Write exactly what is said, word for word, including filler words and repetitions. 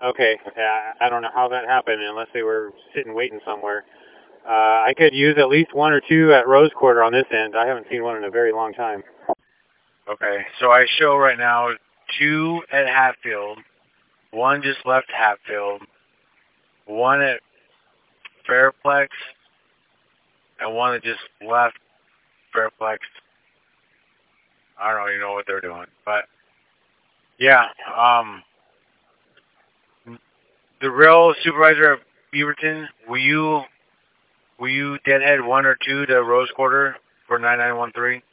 Okay, yeah, I don't know how that happened unless they were sitting waiting somewhere. Uh, I could use at least one or two at Rose Quarter on this end. I haven't seen one in a very long time. Okay, so I show right now two at Hatfield, one just left Hatfield, one at Fairplex, and one that just left Fairplex. I don't even know what they're doing, but yeah, um, the rail supervisor at Beaverton, will you will you deadhead one or two to Rose Quarter for nine nine one three?